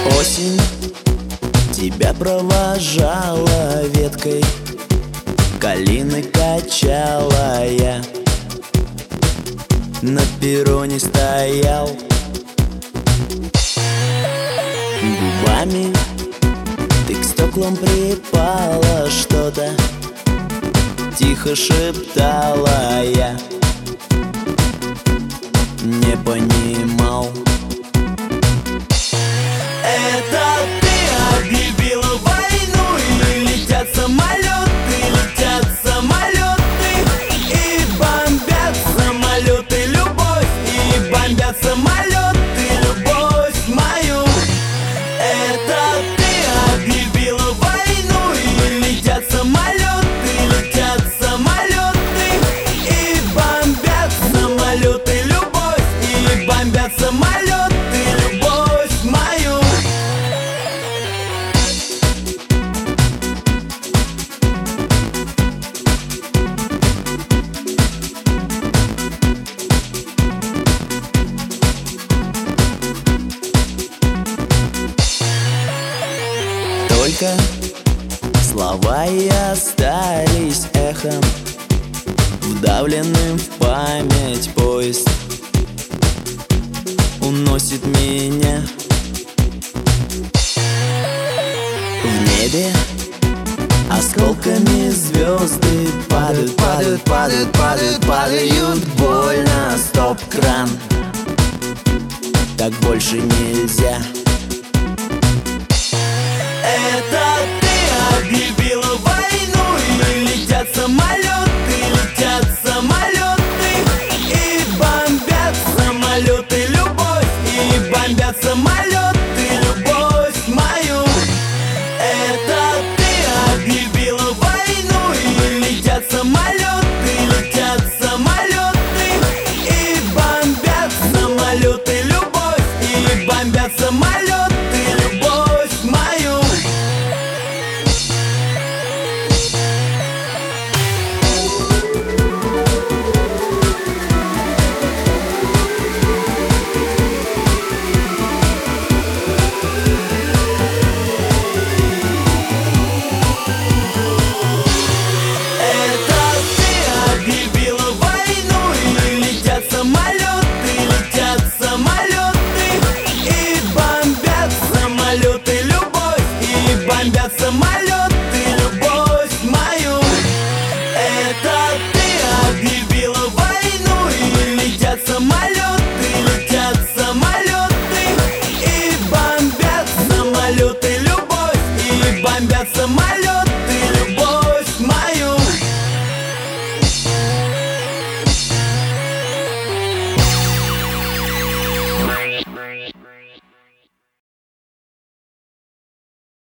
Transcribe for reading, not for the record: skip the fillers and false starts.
Осень тебя провожала веткой, калины качала я. На перроне стоял, губами ты к стеклам припала, что-то тихо шептала я. Не понимал. Это ты объявила войну, и летят самолеты, и бомбят самолеты любовь, и бомбят самолеты любовь мою. Это ты объявила войну, и летят самолеты, и бомбят самолеты любовь, и бомбят самолеты любовь мою. Только слова и остались эхом, вдавленным в память поезд уносит меня. В небе осколками звезды падают, падают, падают, падают, падают. Больно, стоп-кран, так больше нельзя. Это ты объявила войну, и летят самолеты, и бомбят самолеты любовь, и бомбят самолеты любовь мою. Это ты объявила войну, и летят самолеты, и бомбят самолеты любовь, и бомбят самолеты любовь мою. Бомбят самолеты любовь, и бомбят самолеты.